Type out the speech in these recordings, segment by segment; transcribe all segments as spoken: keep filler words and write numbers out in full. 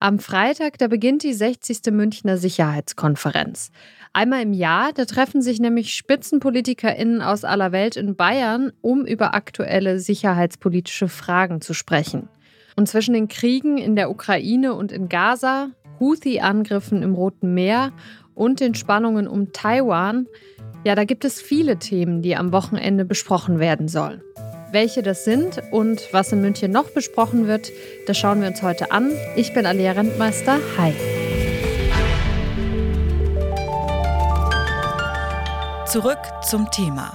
Am Freitag, da beginnt die sechzigste Münchner Sicherheitskonferenz. Einmal im Jahr, da treffen sich nämlich SpitzenpolitikerInnen aus aller Welt in Bayern, um über aktuelle sicherheitspolitische Fragen zu sprechen. Und zwischen den Kriegen in der Ukraine und in Gaza, Houthi-Angriffen im Roten Meer und den Spannungen um Taiwan, ja, da gibt es viele Themen, die am Wochenende besprochen werden sollen. Welche das sind und was in München noch besprochen wird, das schauen wir uns heute an. Ich bin Alia Rentmeister. Hi. Zurück zum Thema.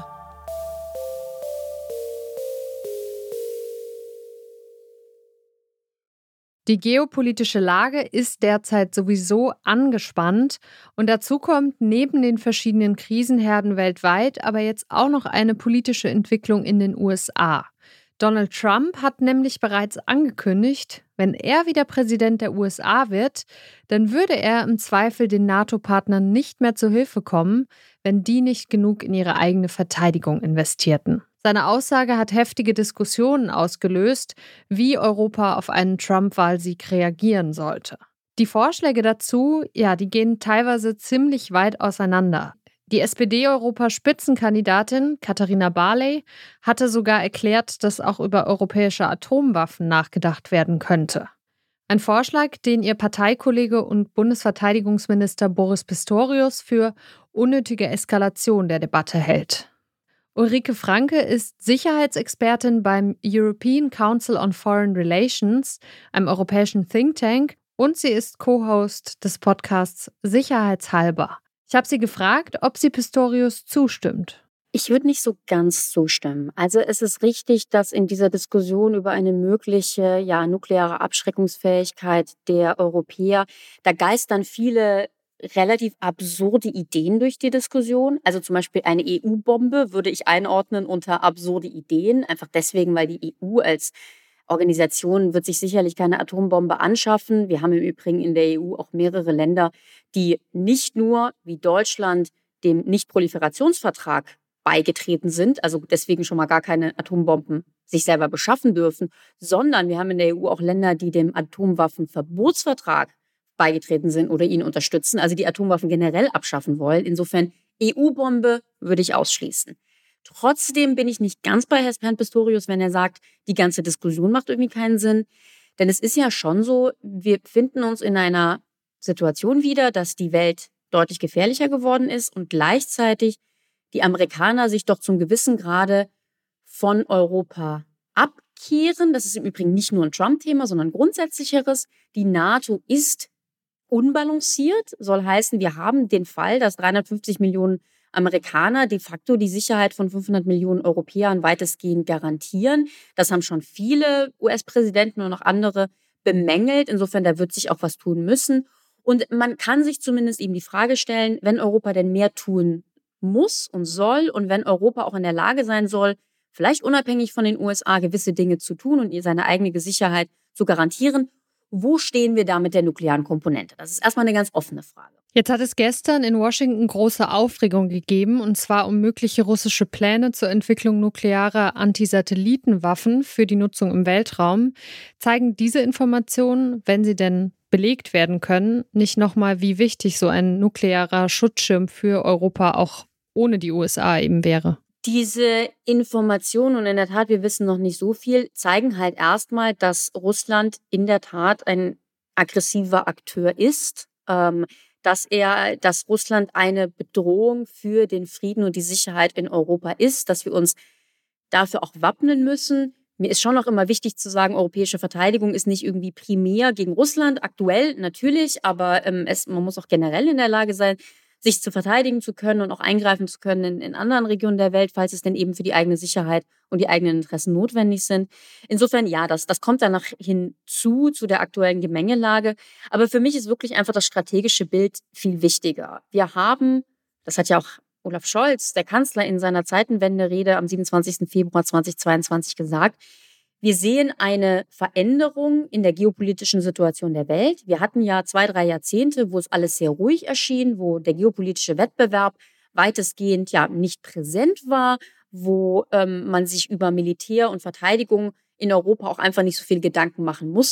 Die geopolitische Lage ist derzeit sowieso angespannt und dazu kommt neben den verschiedenen Krisenherden weltweit aber jetzt auch noch eine politische Entwicklung in den U S A. Donald Trump hat nämlich bereits angekündigt, wenn er wieder Präsident der U S A wird, dann würde er im Zweifel den NATO-Partnern nicht mehr zu Hilfe kommen, wenn die nicht genug in ihre eigene Verteidigung investierten. Seine Aussage hat heftige Diskussionen ausgelöst, wie Europa auf einen Trump-Wahlsieg reagieren sollte. Die Vorschläge dazu, ja, die gehen teilweise ziemlich weit auseinander. Die S P D-Europaspitzenkandidatin Katharina Barley hatte sogar erklärt, dass auch über europäische Atomwaffen nachgedacht werden könnte. Ein Vorschlag, den ihr Parteikollege und Bundesverteidigungsminister Boris Pistorius für unnötige Eskalation der Debatte hält. Ulrike Franke ist Sicherheitsexpertin beim European Council on Foreign Relations, einem europäischen Think Tank, und sie ist Co-Host des Podcasts Sicherheitshalber. Ich habe sie gefragt, ob sie Pistorius zustimmt. Ich würde nicht so ganz zustimmen. Also es ist richtig, dass in dieser Diskussion über eine mögliche ja, nukleare Abschreckungsfähigkeit der Europäer, da geistern viele relativ absurde Ideen durch die Diskussion. Also zum Beispiel eine E U-Bombe würde ich einordnen unter absurde Ideen. Einfach deswegen, weil die E U als Organisation wird sich sicherlich keine Atombombe anschaffen. Wir haben im Übrigen in der E U auch mehrere Länder, die nicht nur wie Deutschland dem Nichtproliferationsvertrag beigetreten sind, also deswegen schon mal gar keine Atombomben sich selber beschaffen dürfen, sondern wir haben in der E U auch Länder, die dem Atomwaffenverbotsvertrag beigetreten sind oder ihn unterstützen, also die Atomwaffen generell abschaffen wollen. Insofern E U-Bombe würde ich ausschließen. Trotzdem bin ich nicht ganz bei Herrn Pistorius, wenn er sagt, die ganze Diskussion macht irgendwie keinen Sinn. Denn es ist ja schon so, wir befinden uns in einer Situation wieder, dass die Welt deutlich gefährlicher geworden ist und gleichzeitig die Amerikaner sich doch zum gewissen Grade von Europa abkehren. Das ist im Übrigen nicht nur ein Trump-Thema, sondern ein grundsätzlicheres. Die NATO ist unbalanciert, soll heißen, wir haben den Fall, dass dreihundertfünfzig Millionen Amerikaner de facto die Sicherheit von fünfhundert Millionen Europäern weitestgehend garantieren. Das haben schon viele U S-Präsidenten und auch andere bemängelt. Insofern, da wird sich auch was tun müssen. Und man kann sich zumindest eben die Frage stellen, wenn Europa denn mehr tun muss und soll und wenn Europa auch in der Lage sein soll, vielleicht unabhängig von den U S A gewisse Dinge zu tun und ihr seine eigene Sicherheit zu garantieren, wo stehen wir da mit der nuklearen Komponente? Das ist erstmal eine ganz offene Frage. Jetzt hat es gestern in Washington große Aufregung gegeben, und zwar um mögliche russische Pläne zur Entwicklung nuklearer Antisatellitenwaffen für die Nutzung im Weltraum. Zeigen diese Informationen, wenn sie denn belegt werden können, nicht nochmal, wie wichtig so ein nuklearer Schutzschirm für Europa auch ohne die U S A eben wäre? Diese Informationen, und in der Tat, wir wissen noch nicht so viel, zeigen halt erstmal, dass Russland in der Tat ein aggressiver Akteur ist, ähm, dass er, dass Russland eine Bedrohung für den Frieden und die Sicherheit in Europa ist, dass wir uns dafür auch wappnen müssen. Mir ist schon noch immer wichtig zu sagen, europäische Verteidigung ist nicht irgendwie primär gegen Russland, aktuell natürlich, aber ähm, es, man muss auch generell in der Lage sein, sich zu verteidigen zu können und auch eingreifen zu können in, in anderen Regionen der Welt, falls es denn eben für die eigene Sicherheit und die eigenen Interessen notwendig sind. Insofern, ja, das, das kommt danach hinzu, zu der aktuellen Gemengelage. Aber für mich ist wirklich einfach das strategische Bild viel wichtiger. Wir haben, das hat ja auch Olaf Scholz, der Kanzler, in seiner Zeitenwende-Rede am siebenundzwanzigsten Februar zweitausendzweiundzwanzig gesagt, wir sehen eine Veränderung in der geopolitischen Situation der Welt. Wir hatten ja zwei, drei Jahrzehnte, wo es alles sehr ruhig erschien, wo der geopolitische Wettbewerb weitestgehend ja nicht präsent war, wo ähm, man sich über Militär und Verteidigung in Europa auch einfach nicht so viel Gedanken machen musste.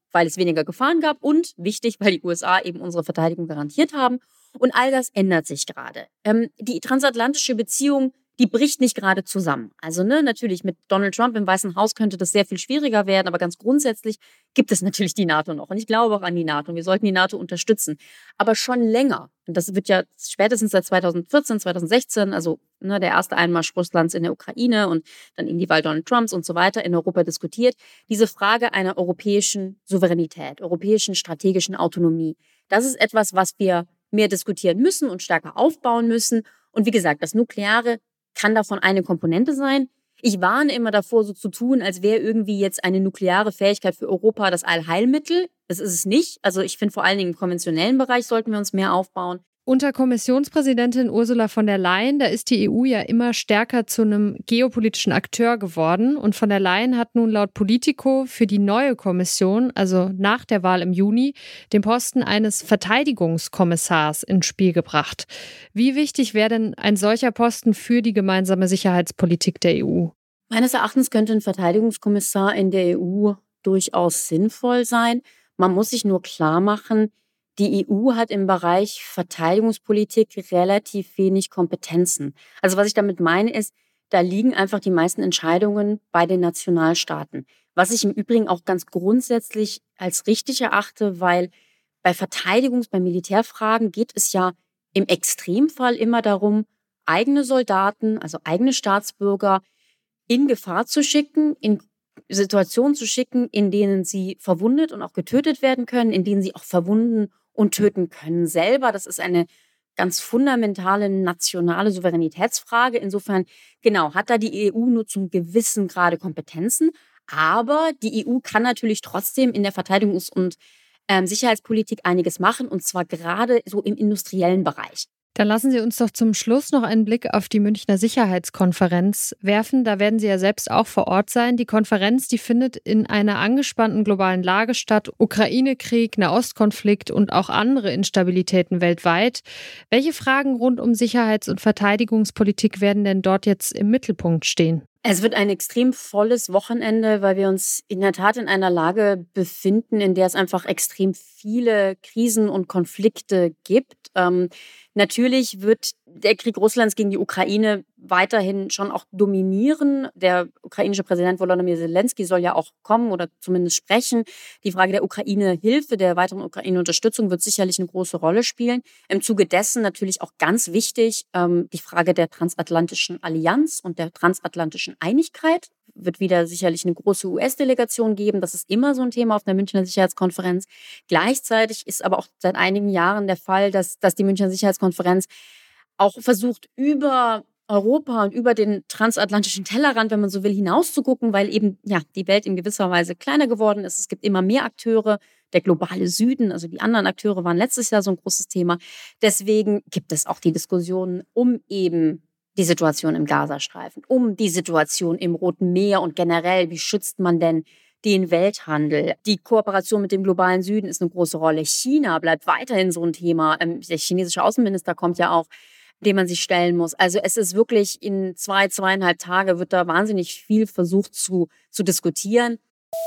weil es weniger Gefahren gab und wichtig, weil die U S A eben unsere Verteidigung garantiert haben. Und all das ändert sich gerade. Ähm, die transatlantische Beziehung, die bricht nicht gerade zusammen. Also ne, natürlich mit Donald Trump im Weißen Haus könnte das sehr viel schwieriger werden, aber ganz grundsätzlich gibt es natürlich die NATO noch. Und ich glaube auch an die NATO und wir sollten die NATO unterstützen. Aber schon länger, und das wird ja spätestens seit zweitausendvierzehn, zweitausendsechzehn, also ne, der erste Einmarsch Russlands in der Ukraine und dann eben die Wahl Donald Trumps und so weiter in Europa diskutiert, diese Frage einer europäischen Souveränität, europäischen strategischen Autonomie. Das ist etwas, was wir mehr diskutieren müssen und stärker aufbauen müssen. Und wie gesagt, das Nukleare kann davon eine Komponente sein. Ich warne immer davor, so zu tun, als wäre irgendwie jetzt eine nukleare Fähigkeit für Europa das Allheilmittel. Das ist es nicht. Also ich finde, vor allen Dingen im konventionellen Bereich sollten wir uns mehr aufbauen. Unter Kommissionspräsidentin Ursula von der Leyen, da ist die E U ja immer stärker zu einem geopolitischen Akteur geworden. Und von der Leyen hat nun laut Politico für die neue Kommission, also nach der Wahl im Juni, den Posten eines Verteidigungskommissars ins Spiel gebracht. Wie wichtig wäre denn ein solcher Posten für die gemeinsame Sicherheitspolitik der E U? Meines Erachtens könnte ein Verteidigungskommissar in der E U durchaus sinnvoll sein. Man muss sich nur klar machen, die E U hat im Bereich Verteidigungspolitik relativ wenig Kompetenzen. Also was ich damit meine ist, da liegen einfach die meisten Entscheidungen bei den Nationalstaaten. Was ich im Übrigen auch ganz grundsätzlich als richtig erachte, weil bei Verteidigungs-, bei Militärfragen geht es ja im Extremfall immer darum, eigene Soldaten, also eigene Staatsbürger in Gefahr zu schicken, in Situationen zu schicken, in denen sie verwundet und auch getötet werden können, in denen sie auch verwunden und töten können selber. Das ist eine ganz fundamentale nationale Souveränitätsfrage. Insofern, genau, hat da die E U nur zum gewissen Grade Kompetenzen. Aber die E U kann natürlich trotzdem in der Verteidigungs- und ähm, Sicherheitspolitik einiges machen, und zwar gerade so im industriellen Bereich. Dann lassen Sie uns doch zum Schluss noch einen Blick auf die Münchner Sicherheitskonferenz werfen. Da werden Sie ja selbst auch vor Ort sein. Die Konferenz, die findet in einer angespannten globalen Lage statt. Ukraine-Krieg, Nahostkonflikt und auch andere Instabilitäten weltweit. Welche Fragen rund um Sicherheits- und Verteidigungspolitik werden denn dort jetzt im Mittelpunkt stehen? Es wird ein extrem volles Wochenende, weil wir uns in der Tat in einer Lage befinden, in der es einfach extrem viele Krisen und Konflikte gibt. Ähm, natürlich wird der Krieg Russlands gegen die Ukraine weiterhin schon auch dominieren. Der ukrainische Präsident Volodymyr Zelensky soll ja auch kommen oder zumindest sprechen. Die Frage der Ukraine-Hilfe, der weiteren Ukraine-Unterstützung wird sicherlich eine große Rolle spielen. Im Zuge dessen natürlich auch ganz wichtig ähm, die Frage der transatlantischen Allianz und der transatlantischen Einigkeit. Wird wieder sicherlich eine große U S-Delegation geben. Das ist immer so ein Thema auf der Münchner Sicherheitskonferenz. Gleichzeitig ist aber auch seit einigen Jahren der Fall, dass, dass die Münchner Sicherheitskonferenz auch versucht, über Europa und über den transatlantischen Tellerrand, wenn man so will, hinauszugucken, weil eben ja die Welt in gewisser Weise kleiner geworden ist. Es gibt immer mehr Akteure. Der globale Süden, also die anderen Akteure waren letztes Jahr so ein großes Thema. Deswegen gibt es auch die Diskussionen um eben die Situation im Gazastreifen, um die Situation im Roten Meer und generell, wie schützt man denn den Welthandel? Die Kooperation mit dem globalen Süden ist eine große Rolle. China bleibt weiterhin so ein Thema. Der chinesische Außenminister kommt ja auch, dem man sich stellen muss. Also es ist wirklich in zwei, zweieinhalb Tage wird da wahnsinnig viel versucht zu, zu diskutieren.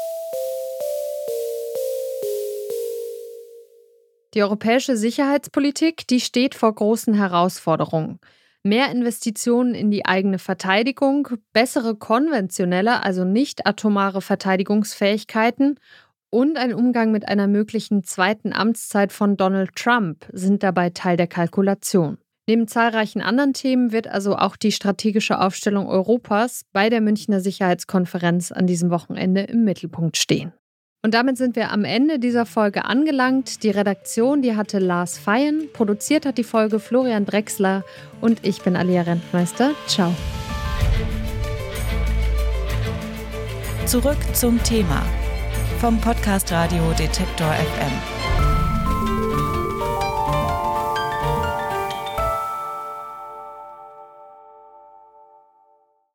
Die europäische Sicherheitspolitik, die steht vor großen Herausforderungen. Mehr Investitionen in die eigene Verteidigung, bessere konventionelle, also nicht atomare Verteidigungsfähigkeiten und ein Umgang mit einer möglichen zweiten Amtszeit von Donald Trump sind dabei Teil der Kalkulation. Neben zahlreichen anderen Themen wird also auch die strategische Aufstellung Europas bei der Münchner Sicherheitskonferenz an diesem Wochenende im Mittelpunkt stehen. Und damit sind wir am Ende dieser Folge angelangt. Die Redaktion, die hatte Lars Feyen, produziert hat die Folge Florian Drechsler und ich bin Alia Rentmeister. Ciao. Zurück zum Thema vom Podcast Radio Detektor F M.